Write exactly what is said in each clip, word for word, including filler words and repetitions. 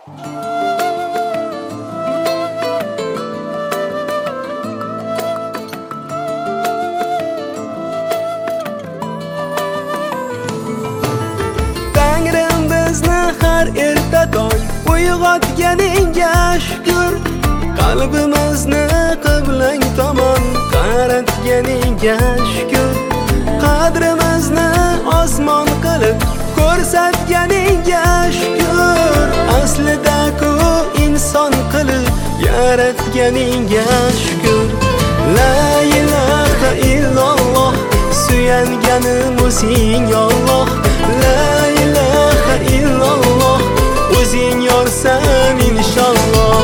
Tangrim bizni har erta tong uyg'otganingga shukr, qalbimizni qiblang tomon qaratganingga shukr, qadrimizni osmon qilib ko'rsatganingga shukr, aslida-ku inson qilib yaratganingga shukr. La ilaha illalloh, suyanganim o'zing Alloh. La ilaha illalloh, o'zing yorsan inshaalloh.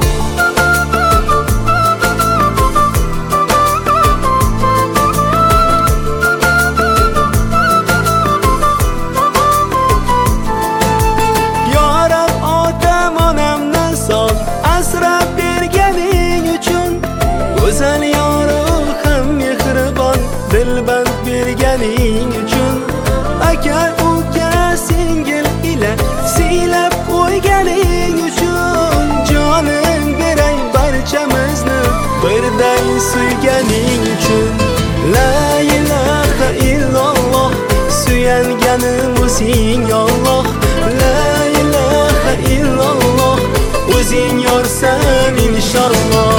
Asrab berganing uchun, go'zal yorim ham mehribon dilband berganing uchun, aka uka singil ila siylab qo'yganing uchun, jonim beray barchamizni birday suyganing uchun. La ilaha illalloh, suyanganim o'zing Alloh. La ilaha illalloh, o'zing yorsan inshaalloh.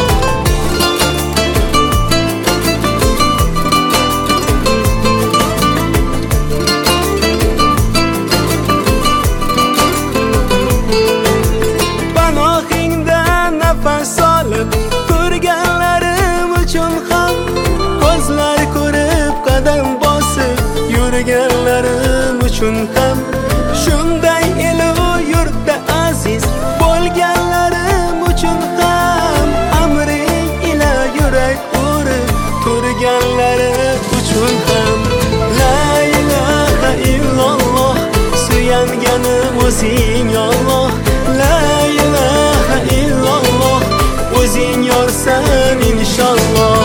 Panohingda nafas olib ko'rganlarim uchun ham, ko'zlar ko'rib qadam bosib yurganlarim uchun ham, shunday elu yurtda aziz bo'lganlarim uchun ham, amring ila yurak urib turganlari uchun ham. La ilaha illalloh, suyanganim o'zing Alloh. La ilaha illalloh, o'zing yorsan inshaalloh.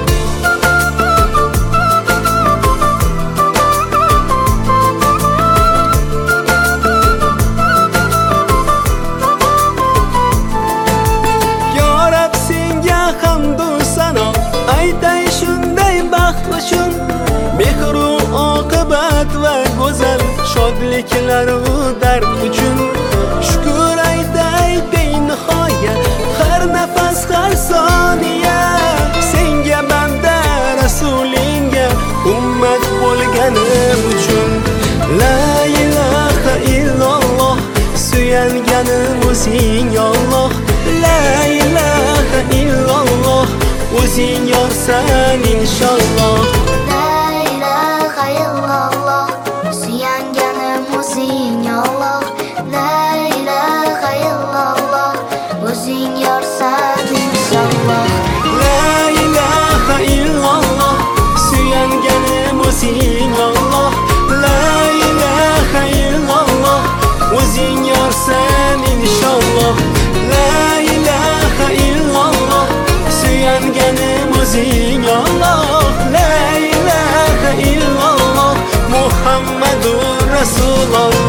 Hamdu sano aytay shunday baxt uchun, mehru oqibat va go'zal shodliklaru dard uchun. Shukr aytay benihoya har nafas har soniya, senga banda rasulinga ummat bo'lganim uchun. La ilaha illalloh, suyanganim o'zing Alloh. La ilaha illalloh, o'zing yorsan inshaalloh. La ilaha illalloh, suyanganim o'zing Alloh. La ilaha illalloh, o'zing yorsan inshaalloh. La ilaha illalloh, suyanganim o'zing Alloh. La ilaha illalloh, o'zing yorsan inshaalloh. La ilaha illalloh, suyanganim o'zing Alloh. La ilaha illalloh, Muhammadur Rasululloh.